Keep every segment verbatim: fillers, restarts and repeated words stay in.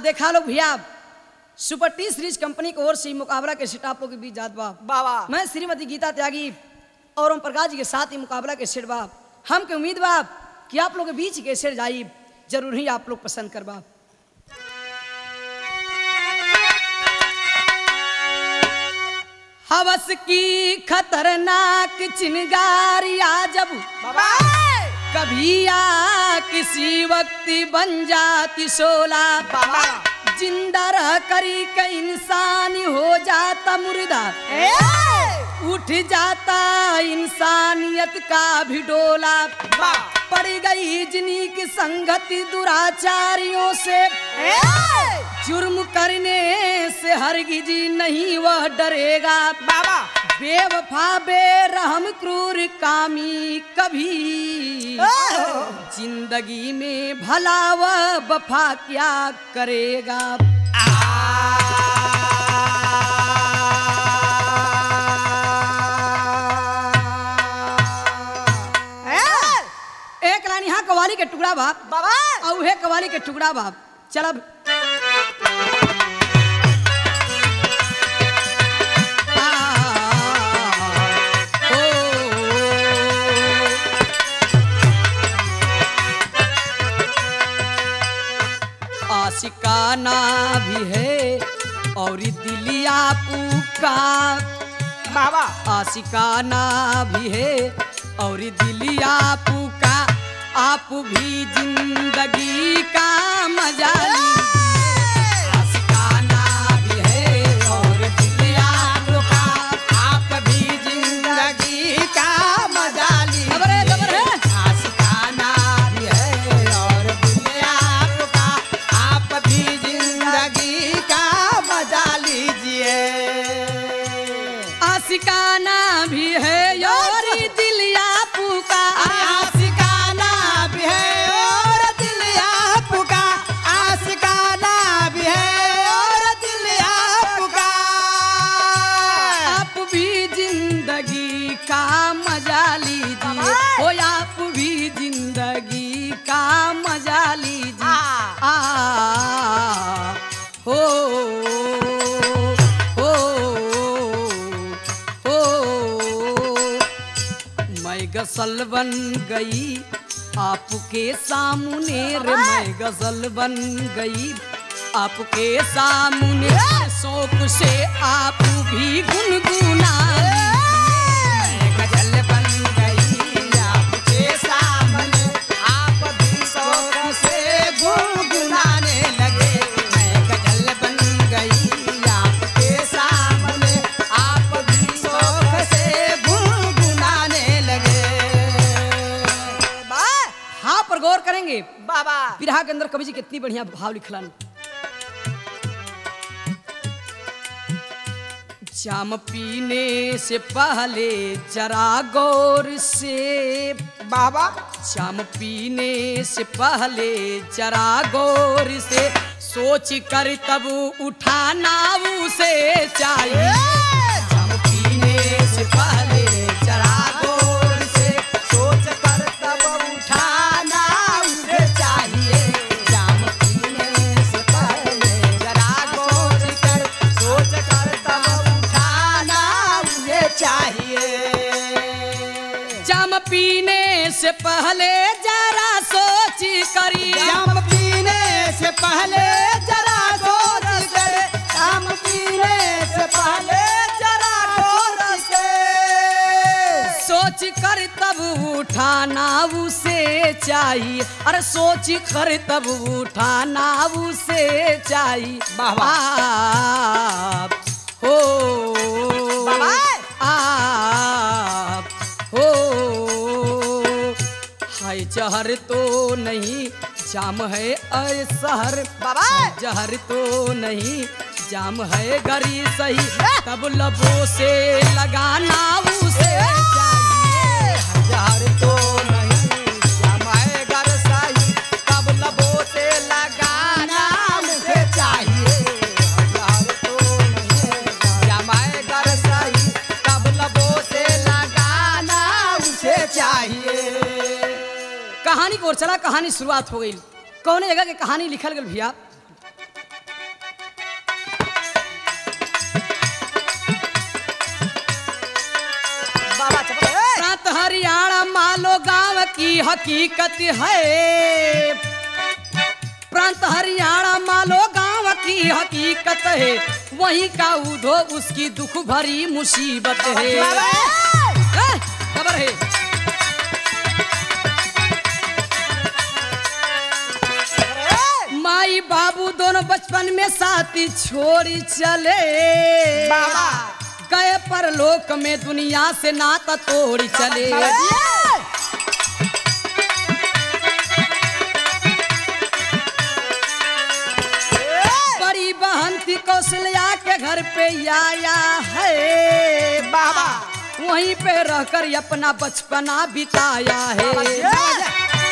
देखा लो भैया, super T series company की ओर से मुकाबला के सेट आप लोग के बीच जात बा। बाबा मैं श्रीमती गीता त्यागी और ओम प्रकाश जी के साथ ही मुकाबला के सेट बा। हम के उम्मीद बा कि आप लोग के बीच के सेट जाई जरूर ही आप लोग पसंद करबा। हवस की खतरनाक चिंगारियां जब बाबा कभी आ किसी वक्त बन जाती शोला, बाबा जिंदा रह करी के इंसान हो जाता मुर्दा, उठ जाता इंसानियत का भी डोला। पड़ गई जिन्हीं की संगति दुराचारियों से, जुर्म करने से हरगिज नहीं वह डरेगा। बाबा बेवफा बेरहम क्रूर कामी कभी जिंदगी में भला वह वफा क्या करेगा। एक लाइन यहाँ कवाली के टुकड़ा बाप बाबा और है कवाली के टुकड़ा बाप। चल अब आशिकाना भी है और दिलिया पुका, बाबा आशिकाना भी है और दिलिया पुका, आप भी जिंदगी का मजा लीजिए। आशिकाना भी है और दिलिया पुका, आप भी जिंदगी का मजा लीजिए। खबर है, खबर है। आशिकाना भी है और दुनिया का, आप भी जिंदगी का मजा लीजिए। आशिकाना भी है और दिलिया पुका, आशिकाना भी है और दिलिया पुका, आशिकाना भी है और दिलिया पुका। आप भी जिंदगी का मजा लीजिए, हो आप भी जिंदगी का मजा लीजिए। आ हो हो हो मैं गसल बन गई आपके सामने रे, मैं गजल बन गई आपके सामने, शौक से आप भी गुनगुना मैं गजल बन गई आपके सामने, आप भी शौक से गुनगुनाने लगे। मैं गजल बन गई आपके सामने, आप भी शौक से गुनगुनाने लगे। हाँ पर गौर करेंगे बाबा बिरहा के अंदर कवि जी कितनी बढ़िया भाव लिखलन। जाम पीने से पहले जरा गौर से, बाबा जाम पीने से पहले जरा गौर से, सोच कर तब उठाना उसे चाहिए। जाम पीने से पहले जरा गौर से, सोच कर तब उठाना उसे चाहिए। जाम पीने से पहले जरा गौर कर, सोच कर तब उठाना उसे चाहिए। जाम पीने से पहले जरा सोच करी, जाम पीने से पहले जरा सोच कर, जाम पीने से पहले जरा सोच कर, सोच कर तब उठाना उसे चाहिए। अरे सोच कर तब उठाना उसे चाहिए। वाह, वाह। आप हो बाबा। आप हो हाय जहर तो नहीं जाम है अय शहर, बाबा। जहर तो नहीं जाम है गरी सही, तब लबों से लगाना उसे चाहिए। जहर तो नहीं जाम है गर सही, तब लबों से लगाना उसे चाहिए। जहर तो नहीं जाम है गर सही, तब लबों से लगाना उसे चाहिए। कहानी को और चला, कहानी शुरुआत हो गई। कौन जगह के कहानी लिखल गल भैया? हरियाणा मालो गांव की हकीकत है। प्रांत हरियाणा मालो गांव की हकीकत है। वहीं का उधो उसकी दुख भरी मुसीबत है। ए, खबर है। माई बाबू दोनों बचपन में साथी छोड़ी चले। बाबा गए पर लोक में दुनिया से नाता तोड़ी चले। बड़ी बहन थी कौशल्या के घर पे आया है। बाबा वहीं पे रहकर अपना बचपना बिताया है।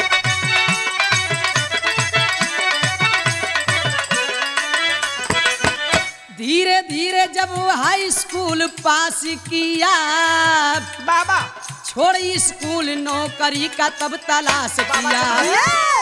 धीरे धीरे जब वो हाई स्कूल पास किया। बाबा छोड़ी स्कूल नौकरी का तब तलाश किया।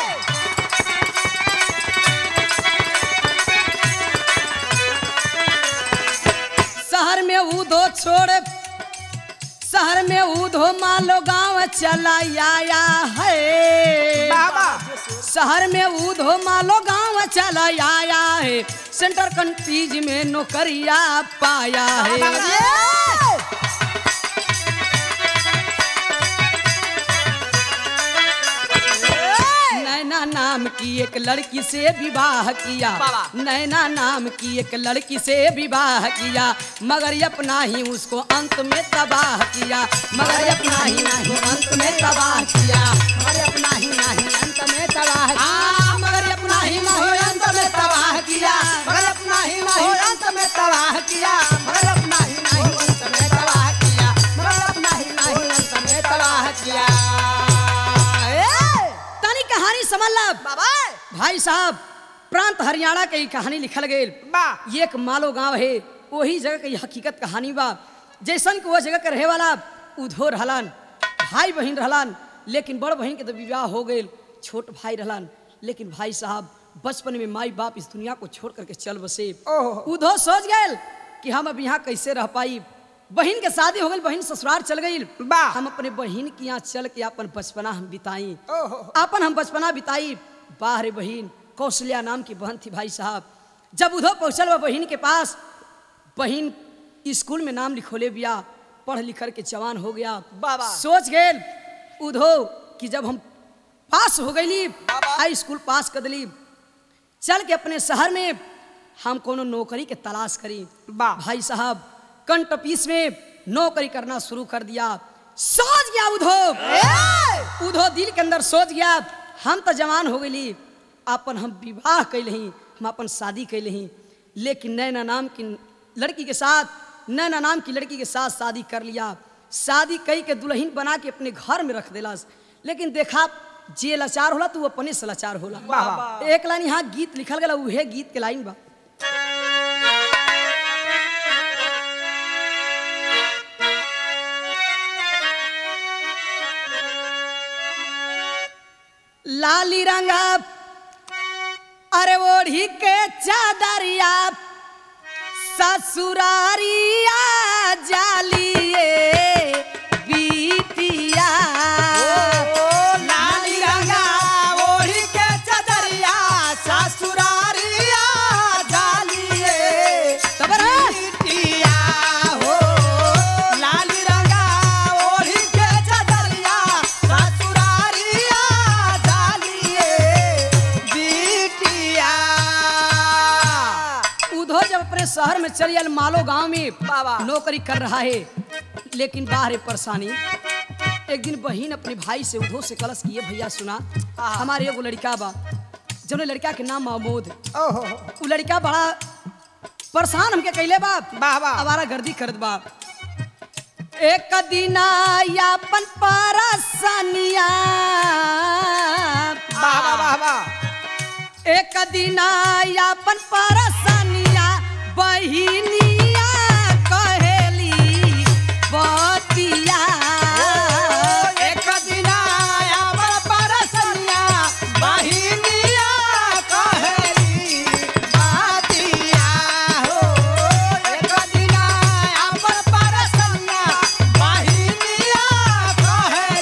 शहर में उधो छोड़ शहर में उधो मालो गांव चला आया है। बाबा शहर में उधो मालो गांव चला आया है। सेंटर कंट्रीज में नौकरिया पाया है। नैना नाम की एक लड़की से विवाह किया। नैना नाम की एक लड़की से विवाह किया। मगर अपना ही उसको अंत में तबाह किया। मगर अपना ही नहीं अंत में तबाह किया। मगर अपना ही नहीं अंत में तबाह किया। मगर अपना ही नहीं अंत में तबाह किया। मगर अपना ही नहीं अंत में तबाह किया। मगर अपना ही नहीं अंत में तबाह किया। मगर अपना ही नहीं अंत में तबाह किया। तानी कहानी समझ ला बाबा भाई साहब। प्रांत हरियाणा के कहानी लिखल गई। बा ये एक मालो गांव है। वही जगह की हकीकत कहानी बा। जैसन कि वो जगह के रहे वाला उधो रहलन। भाई बहन रहलन। लेकिन बड़ बहन के तो विवाह हो गए। छोट भाई रहलन। लेकिन भाई साहब बचपन में माई बाप इस दुनिया को छोड़ करके चल बसे। उधो सोच गए कि हम अब यहाँ कैसे रह पाई। बहन के शादी हो गई। बहन ससुराल चल गई। बा हम अपने बहन के यहाँ चल के अपन बचपना हम बिताई। ओहो अपन हम बचपना बिताई। बाहर बहन कौशल्या नाम की बहन थी भाई साहब। जब उधो पहुंचल वह बहन के पास। बहन स्कूल में नाम लिखोले बिया। पढ़ लिख कर के जवान हो गया। बाबा सोच गए उधो कि जब हम पास हो गई बाबा। हाई स्कूल पास कर दिली। चल के अपने शहर में हम कोनो नौकरी के तलाश करी। बा भाई साहब कंट ऑफिस में नौकरी करना शुरू कर दिया। सोच गया उधो उधो दिल के अंदर सोच गया हम तो जवान हो गई। अपन हम विवाह कैल ही। हम अपन शादी कैल ही। लेकिन नैना नाम की लड़की के साथ नैना नाम की लड़की के साथ शादी कर लिया। शादी कई के दुल्हन बना के अपने घर में रख देला। लेकिन देखा जे लाचार होला तो वो अपने से लाचार होला। वाह। एक लाइन यहाँ गीत लिखल गया। उहे गीत के लाइन बा। लाली रंगा अरे ओढ़ी के चादरिया ससुरारिया जालिए बीतिया। लाली रंगा ओढ़ी के चदरिया ससुरारिया जालिए तबरा बिटिया हो। लाली रंगा ओढ़ी के चदरिया ससुरारिया जालिए बिटिया। उधो जब अपने शहर में चली आयल मालो गांव में बाबा। नौकरी कर रहा है। लेकिन बाहर है परेशानी। एक दिन बहन अपने भाई से उधो से कलश किए भैया सुना हमारे एगो लड़का बा जौन लड़का के नाम महमूद। ओहो उ लड़का बड़ा परेशान हमके कैले बा। वाह वाह आवारा गर्दी करत बा। एक दिन यापन परसनिया वाह वाह वाह वाह। एक दिन यापन परसनिया बहिनिया कहेली बतिया। एक दिन आया परसनिया बहिनिया कहेली बातिया हो। एक दिन आया परसनिया बहिनिया कहेली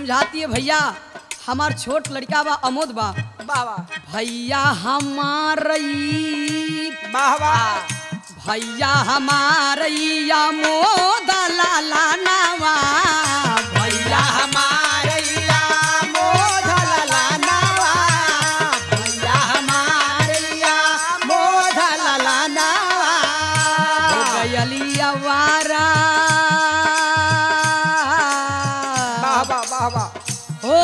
बुझाती है भैया हमार छोट लड़का बा अमोद बा बाबा भैया हमारई बाबा भैया हमारई अमोद लाला नावा भैया हमारे या मोधला नावा भैया हमारे या मोधला नावा हो गयलिया वारा बाबा बाबा हो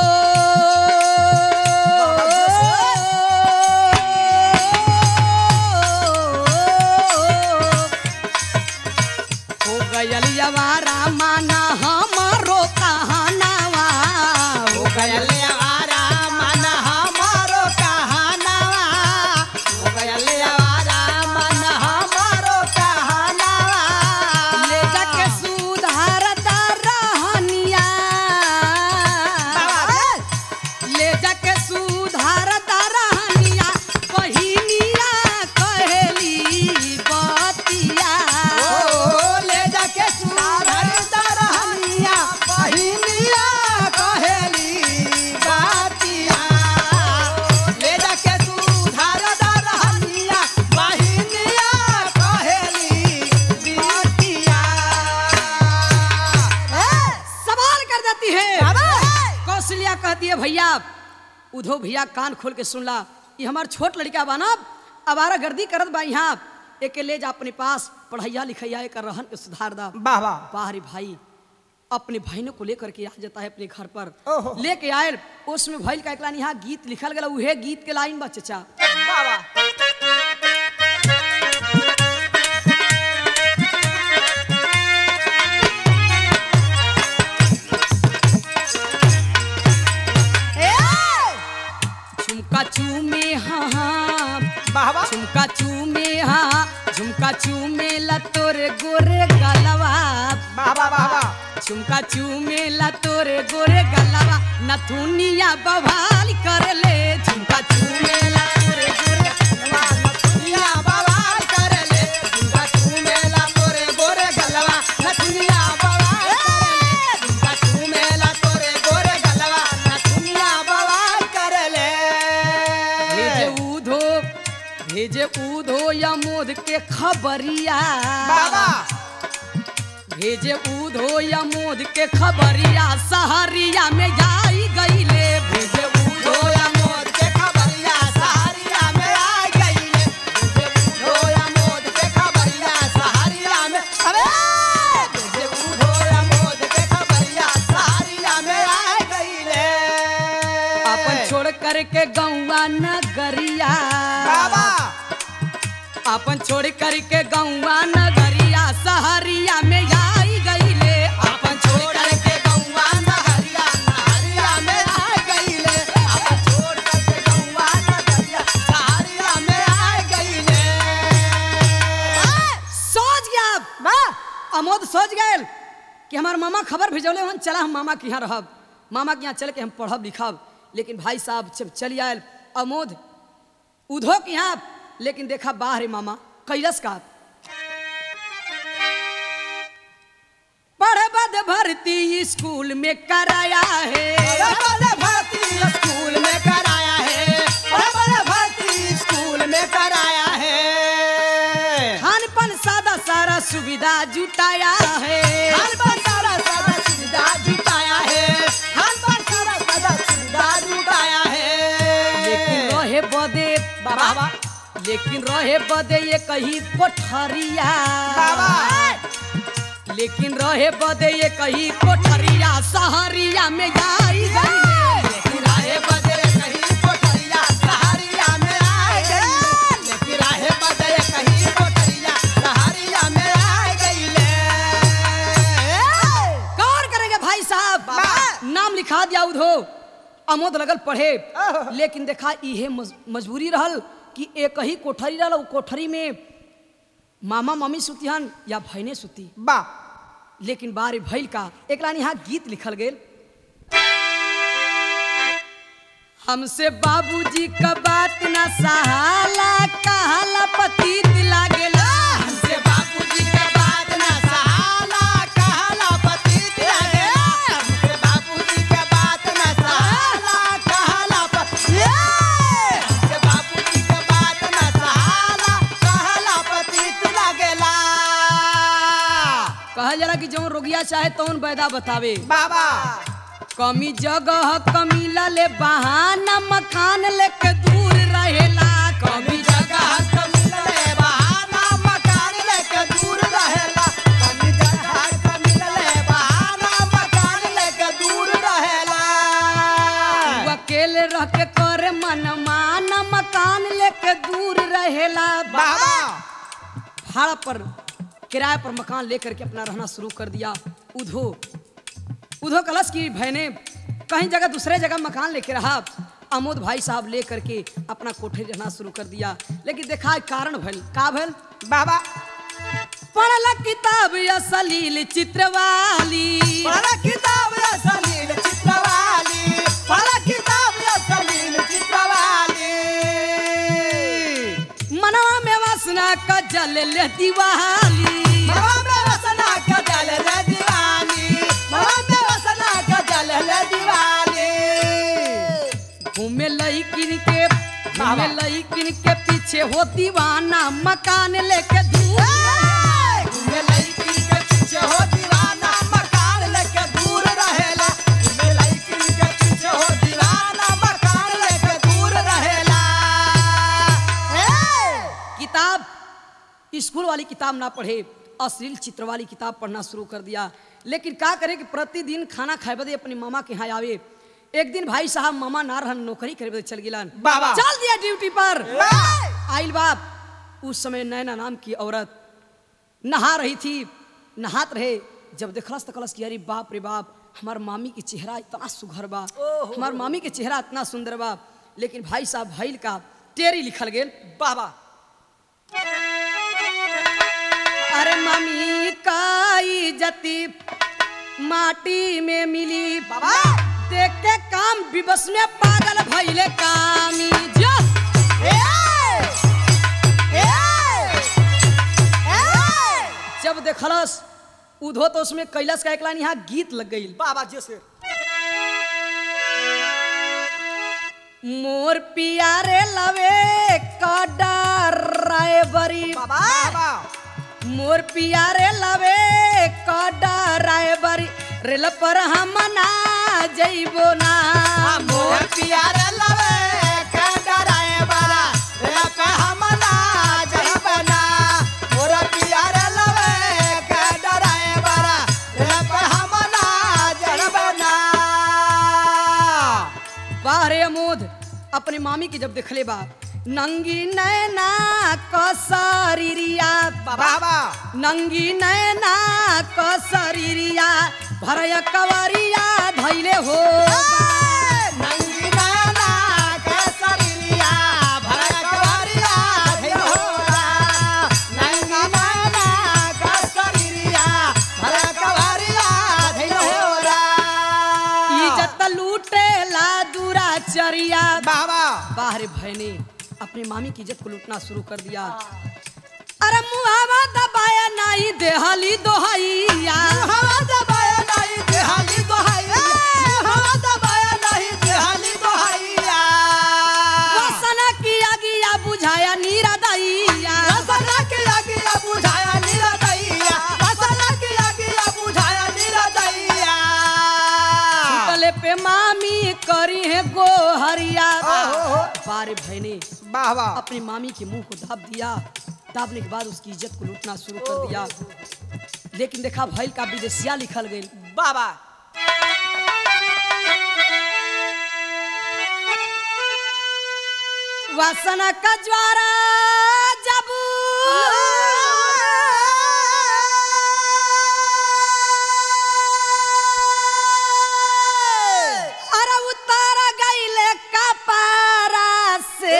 हो गयलिया वारा माना हमारो कहानावा हो गयले आवारा मन हमारो कहानावा हो गयले आवारा मन हमारो कहानावा ले जाके सुधारता रहनिया ले जाके सुधारता रहनिया बहिनिया कहेली बतिया ओ ले जाके सुधार दरहनिया बहिनिया कहेली बातिया ले जाके सुधार दरहनिया बहिनिया कहेली बातिया सवाल कर देती है कौशल्या कहती है भैया उधो भैया कान खोल के सुन ला ये हमार छोट लड़का बा ना अबारा गर्दी करत बा यहाँ एक ले जा अपने पास पढ़ैया लिखैया कर रहन के सुधार दा वाह वाह बाहरी भाई अपने बहनों को लेकर के आ जाता है अपने घर पर ओहो। लेके आए उसमें भैल का एक लाइन यहाँ गीत लिखल गया उहे गीत के लाइन बा चचा बाबा झुमका चूमे हाँ हाँ बाबा झुमका चूमे हाँ झुमका चूमे ला तोरे गोरे गलवा बाबा बाबा झुमका चूमे ला तोरे गोरे गलवा नथुनिया बवाल कर ले झुमका चूमे ला तोरे गोरे नथुनिया बवाल कर ले झुमका चूमेला तोरे गोरे गलवा नथुनिया बवाल कर ले झुमका चूमेला तोरे गोरे गलवा नथुनिया बवाल कर ले भेजे उधो भेजे उधो यमोद के खबरिया बाबा भेजे उधो यमोद के खबरिया सहरिया में जाई गईले भेजे उधो धोया मोद के खबरिया सहारिया में आ गईले धोया मोद के खबरिया सहारिया में अबे धोया मोद के खबरिया सहारिया में आ गईले अपन छोड़ करके गौवा नगरिया बाबा अपन छोड़ करके गौवा नगरिया सहरिया में आई गईले अपन छोड़ के गौवा नगरिया नहरिया में आ गईले अपन छोड़ के गौवा नगरिया सहारिया में आ गईले सोच गया बा अमोद सोच गए कि हमार मामा खबर भेजौले हन चला हम मामा के यहाँ रहब मामा के यहाँ चल के हम पढ़ब लिखब लेकिन भाई साहब जब चली आयल अमोद उधो के यहाँ लेकिन देखा बाहर मामा कैलस का पढ़े बद भर्ती स्कूल में कराया है बड़े भर्ती स्कूल में कराया है बड़े भर्ती स्कूल में कराया है खान पान सादा सारा सुविधा जुटाया है खान पान सारा सारा सुविधा जुटाया है खान पान सारा सारा सुविधा जुटाया है लेकिन रहे बदे बाबा लेकिन रहे बदे ये कहीं कोठरिया बाबा लेकिन रहे बदे ये कहीं कोठरिया सहरिया में आई गई लेकिन राहे बदले कहीं कोठरिया सहारिया में आ गई लेकिन राहे बदले कहीं कोठरिया सहारिया में आ गई ले गौर करेंगे भाई साहब बाबा। नाम लिखा दिया उधो अमोद लगल पढ़े आह। लेकिन देखा इहे मज- मजबूरी रहल कि एक ही कोठरी रहल उ कोठरी में मामा मम्मी सुतिहन या भैने सुती बा लेकिन बारे भैल का एक लाइन यहाँ गीत लिखल गेल हमसे बाबूजी का बात न सहाला कहाला पतित लागेला हमसे बापूजी के बात ना सहाला कहला पतित लागेला हमसे बापूजी के कहा जरा कि जौन रोगिया चाहे तौन बैदा बतावे। बाबा कमी जगह कमी ले बहाना मकान लेके दूर रहेला। कमी जगह कमिलले बहाना मकान लेके दूर रहेला। कमी जगह कमिलले बहाना मकान लेके दूर रहेला। तू अकेले रह के करे मन माना मकान लेके दूर रहेला। बाबा भाड़ा पर किराए पर मकान लेकर के अपना रहना शुरू कर दिया। उधो उधो कलश की बहने कहीं जगह दूसरे जगह मकान लेके रहा। अमोद भाई साहब लेकर के अपना कोठे रहना शुरू कर दिया। लेकिन देखा कारण भल का भल बाबा पढ़ला किताब असलील चित्रवाली। पढ़ा किताब असलील चित्रवाली। पढ़ा किताब असलील चित्रवाली। मनवा में वासना का जल ले दिवाली। मनवा में वासना का जल ले दीवानी। मनवा में वासना का जल ले दीवानी। घूमे लईकिन के घूमे लईकिन के पीछे हो दीवाना मकान लेके दूर। घूमे लईकिन के पीछे हो दीवाना मकान लेके दूर रहेला। घूमे लईकिन के पीछे हो दीवाना मकान लेके दूर रहेला। किताब स्कूल वाली किताब ना पढ़े, अश्लील चित्र वाली किताब पढ़ना शुरू कर दिया। लेकिन का करे कि प्रतिदिन खाना खाए बदे अपनी मामा के यहाँ आवे। एक दिन भाई साहब मामा ना रहन, नौकरी करे बदे चल गिलन। बाबा। चल दिया ड्यूटी पर। आइल बाप उस समय नैना नाम की औरत नहा रही थी। नहात रहे जब देखलस तकलस कि अरे बाप रे बाप हमार मामी के चेहरा इतना सुघर बा, हमार मामी के चेहरा इतना सुंदर बा। लेकिन भाई साहब भइल का टेरी लिखल गेल। बाबा अरे मामी का इज्जती माटी में मिली। बाबा देख के काम विवश में पागल भइले कामी। जो ए ए ए जब देखलस उधो तो उसमें कैलाश का एक लाइन यहाँ गीत लग गई। बाबा जैसे मोर पियारे लवे का डराए बरी। बाबा बाबा मोर पियारे लवे का डराए बरी। रेल पर हम ना जइबो ना। मोर प्यार लवे के डराए बारा रे पे हम ना जइबना। मोर प्यार लवे के डराए बारा रे पे हम ना जइबना। बाहरे अमोद अपने मामी के जब देखले बा नंगी नैना कसरिया। बाबा नंगी नैना कसरिया भरया कवरिया धैले हो। नंगी नैना के सरिया भरा कवरिया धइलोरा। नंगी नैना के सरिया भरा कवरिया धइलोरा। इज्जत लूटे ला दुराचरिया। बाबा बाहरे भयने अपने मामी की इज्जत को लूटना शुरू कर दिया। अरे मुहावा दबाया नहीं देहली दोहैया। हवा दबाया नहीं देहाली दोहाइया। हवा दबाया नहीं देहाली दोहाइया। वासना की आगिया बुझाया नीरा दैया। वासना की आगिया बुझाया निरदैया। वासना की आगिया बुझाया निरदैया। छुटले पे मामी करी है गोहरिया। ओहो। बारे भयने वाह वाह अपनी मामी के मुंह को दाब दिया। दाबने के बाद उसकी इज्जत को लूटना शुरू कर दिया। लेकिन देखा भैल का विदेशिया लिखल गई। बाबा वासना का ज्वारा जब अरे उतार गईले कपारा से।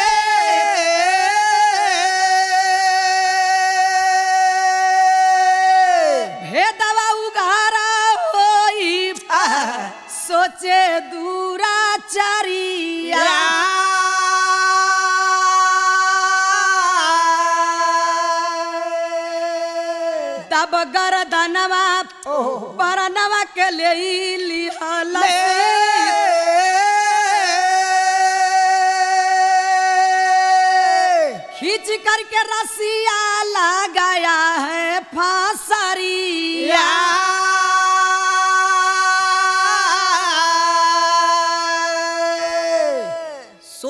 भेदवा उगारा होई सोचे दूराचरिया। तब गरदनवा परनवा के ले लिहल खींच करके रसिया लगाया है फांसरिया।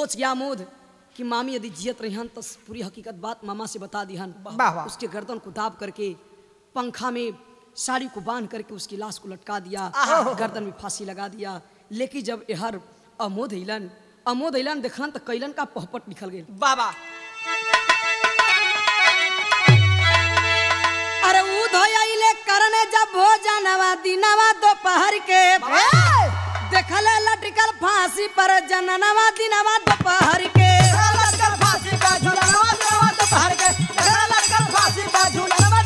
सोच गया आमोद कि मामी यदि जियत रही तो पूरी हकीकत बात मामा से बता दिहन। वाह, वाह। उसके गर्दन को दाब करके पंखा में साड़ी को बांध करके उसकी लाश को लटका दिया, गर्दन में फांसी लगा दिया। लेकिन जब यहर अमोद अइलन अमोद अइलन देखलन तो कैलन का पहपट निकल गए। बाबा अरे उधोय अइले करने जब भोजनवा दिनवा दोपहर के देखले लटकल फांसी पर जननवा दिनवा दोपहर के लटकल फांसी पे झूलनवा दिनवा दोपहर के लटकल फांसी पे झूलनवा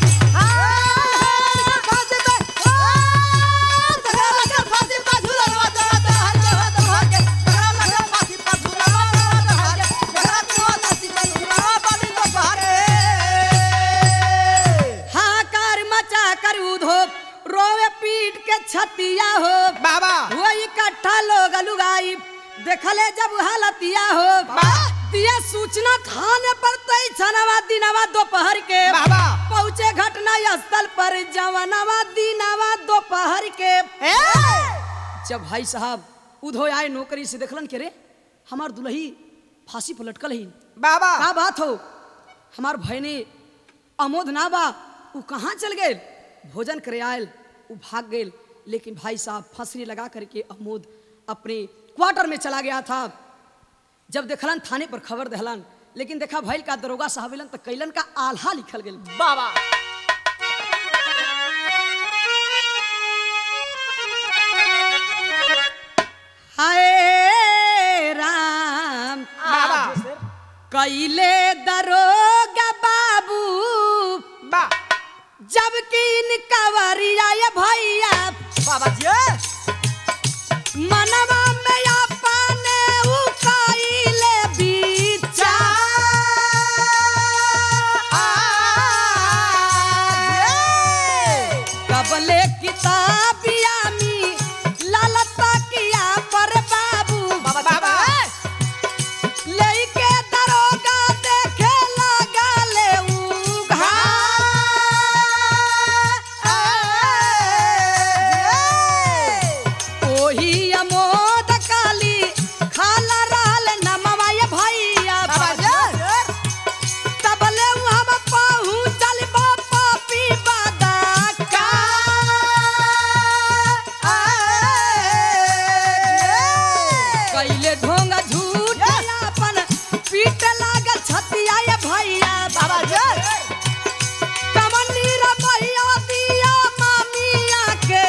फांसी पे लटकल फांसी पे झूलनवा दोपहर के दोपहर के लटकल फांसी पे झूलनवा दोपहर के फांसी पे झूलनवा बाली दोपहर हाकार मचा कर उधो रोवे पीट के छतिया हो बाबा वो इकट्ठा लोग लुगाई देखले जब हालतिया हो दिया सूचना थाने पर तई छनवा दिनवा दोपहर के बाबा पहुंचे घटना स्थल पर जवनवा दिनवा दोपहर के जब भाई साहब उधो आए नौकरी से देखलन के रे हमार दुल्ही फांसी पर लटकल ही बाबा का बात हो हमार भाई ने अमोद ना बा उ कहाँ चल गए भोजन करे आयल उ भाग गए। लेकिन भाई साहब फंसरी लगा करके अमोद अपने क्वार्टर में चला गया था। जब देखलन थाने पर खबर दहलन लेकिन देखा भाई का दरोगा साहब तो कैलन का आल्हा लिखल गए। बाबा हाय राम बाबा कैले दरोगा बाबू बा जबकि इनकवरिया ये भैया बाबा जी मनवा में अपने उकाइले बीचा कबले किताबिया में ललता किया पर बाबू बाबा बाबा लेके दरोगा देखे लगा ले उघा ओही अमोद काली खाला रहल नमवा ये भैया तबले हम पहुँचल बापा पी बादा का कैले ढोंगा झूठ अपन पीट लागल छतिया ये भैया बाबा जी कमनी रे भैया दिया मामिया के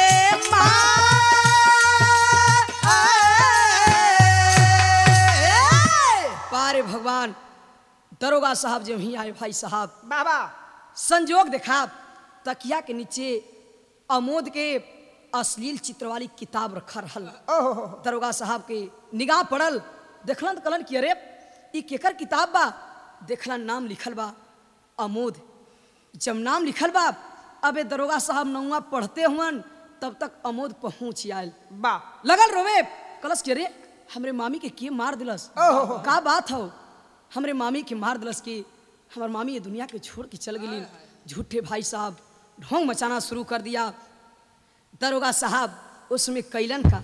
पारे भगवान दरोगा साहब जो ही आए भाई साहब बाबा संजोग देखा तकिया के नीचे अमोद के अश्लील चित्र वाली किताब रखा रहल। दरोगा साहब के निगाह पड़ल देखलन कलन कि अरे ई केकर किताब बा देखलन नाम लिखल बा अमोद। जब नाम लिखल बा अबे दरोगा साहब नौवा पढ़ते हुअन तब तक अमोद पहुँच आयल बा लगल रोवे कलश के रे हमरे मामी के के मार दिलस का बात हो हमरे मामी के मार दिलस के हमार मामी ये दुनिया के छोड़ के चल गई। झूठे भाई साहब ढोंग मचाना शुरू कर दिया। दरोगा साहब उसमें कैलन का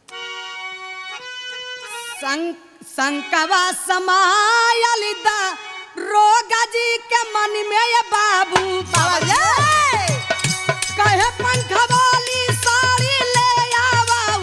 संक संकवा समायल दा रोगा जी के मन में ये बाबू बाबा जी कहे पंखा वाली साड़ी ले आवा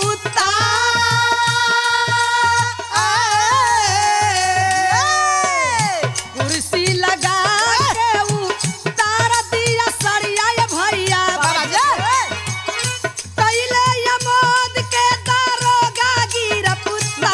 कुर्सी लगा के उतार दिया सड़िया ये भैया बाबा जी कैले यमोद के दारोगा गिर पुता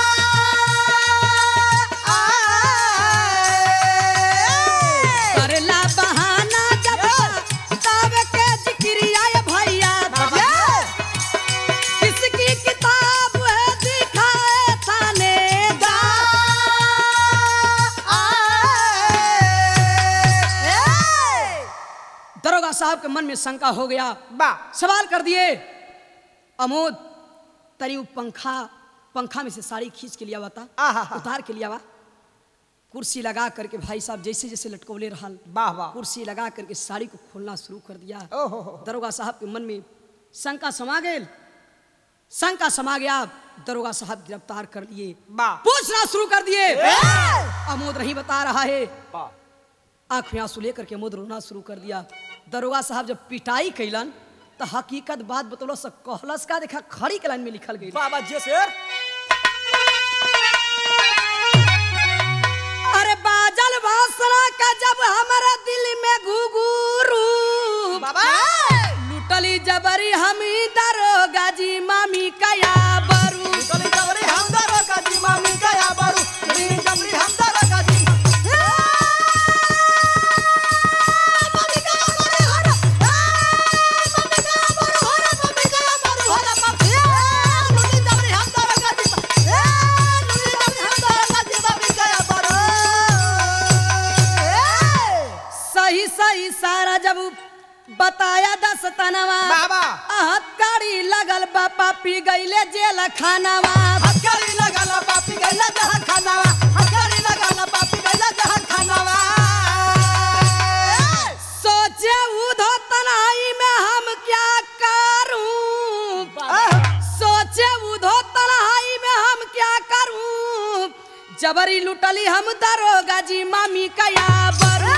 करला बहाना जब तब के जिक्रिया ये भैया बाबा किसकी किताब है दिखाए थानेदार। दरोगा साहब के मन में शंका हो गया बा सवाल कर दिए अमोद तरी पंखा पंखा में से साड़ी खींच के लिया हुआ था आहा। उतार के लिया हुआ कुर्सी लगा करके भाई साहब जैसे जैसे लटकौले रहल वाह वाह कुर्सी लगा करके साड़ी को खोलना शुरू कर दिया। ओहो दरोगा साहब के मन में शंका समा गई शंका समा गया। दरोगा साहब गिरफ्तार कर लिए, वाह पूछना शुरू कर दिए। ए! अमोद नहीं बता रहा है। वाह आंख में आंसू लेकर के अमोद रोना शुरू कर दिया। दरोगा साहब जब पिटाई कैलन तो हकीकत बात बतौलो सब कहलस का। देखा खड़ी के लाइन में लिखल गई। बाबा जी शेर अरे बाजल बासरा का जब हमारा दिल में घुघुरू बाबा लुटली जबरी हमी दरोगा जी मामी कया बरू। निकली जबरी हम दरोगा जी मामी कया बरू निकली जबरी हम दरोगा जी मामी कया बरू हरा मामी कया बरू हरा मामी कया बरू हरा मामी निकली जबरी हम दरोगा जी निकली जबरी हम दरोगा जी मामी कया बरू सही सही सारा जब बताया दस तनवा बाबा हथकड़ी लगल बापा पी गईले जेल खानावा। हथकड़ी लगल पापी गइला जहर खानावा हथकड़ी लगल पापी गइला जहर खानावा सोचे उधो तनाई में हम क्या करूं। सोचे उधो तनाई में हम क्या करूं। जबरी लुटली हम दरोगा जी मामी कया बरू।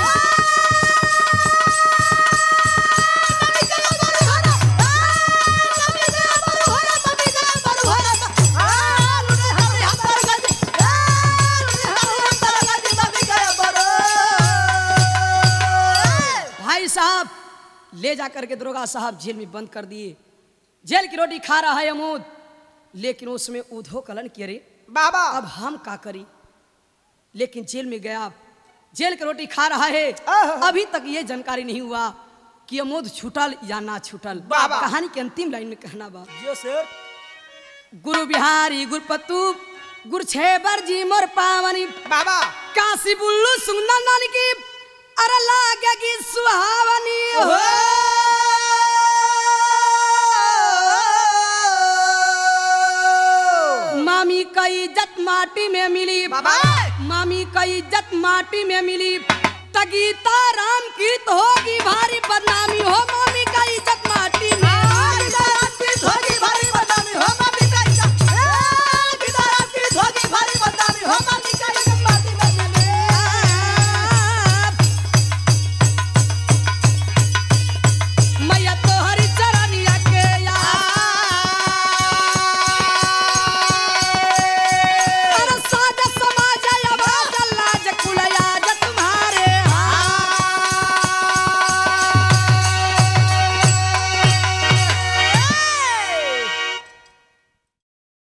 भाई साहब ले जाकर के दरोगा साहब जेल में बंद कर दिए। जेल की रोटी खा रहा है अमोद, लेकिन उसमें उधो कलन किए रे बाबा अब हम का करी। लेकिन जेल में गया, जेल की रोटी खा रहा है। अभी तक ये जानकारी नहीं हुआ कि अमोद छूटल या ना छूटल। बाबा। कहानी के अंतिम लाइन में कहना बा। जी शेर गुरु बिहारी गुरपतु गुरु छेबर जी मोर पावनी बाबा काशी बुल्लू सुंदर नान की अरे लागेगी सुहावनी हो। मामी का इज्जत माटी में मिली बाबा मामी का इज्जत माटी में मिली तगीता राम की तो हो